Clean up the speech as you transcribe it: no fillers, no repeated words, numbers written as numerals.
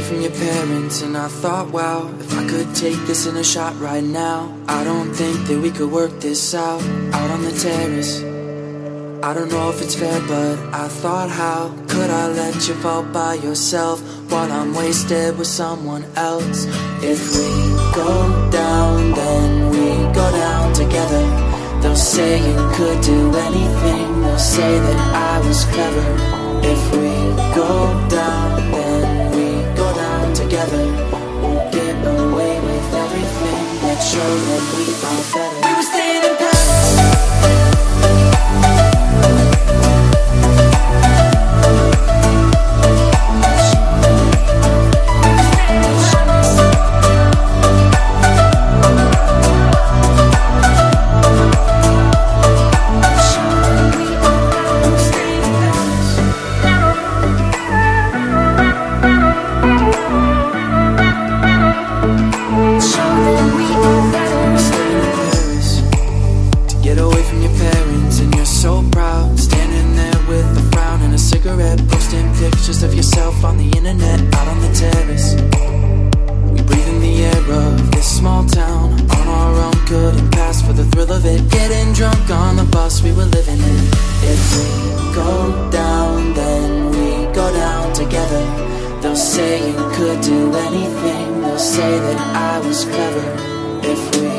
from your parents, and I thought, wow, if I could take this in a shot right now, I don't think that we could work this out on the terrace. I don't know if it's fair, but I thought, how could I let you fall by yourself while I'm wasted with someone else? If we go down, then we go down together. They'll say you could do anything, they'll say that I was clever. If we go down, then we go down together. We'll get away with everything, let's show that we are better. We were staying in Paris. Pictures of yourself on the internet, out on the terrace. We breathe in the air of this small town on our own, couldn't pass for the thrill of it. Getting drunk on the bus we were living in. If we go down, then we go down together. They'll say you could do anything, they'll say that I was clever. If we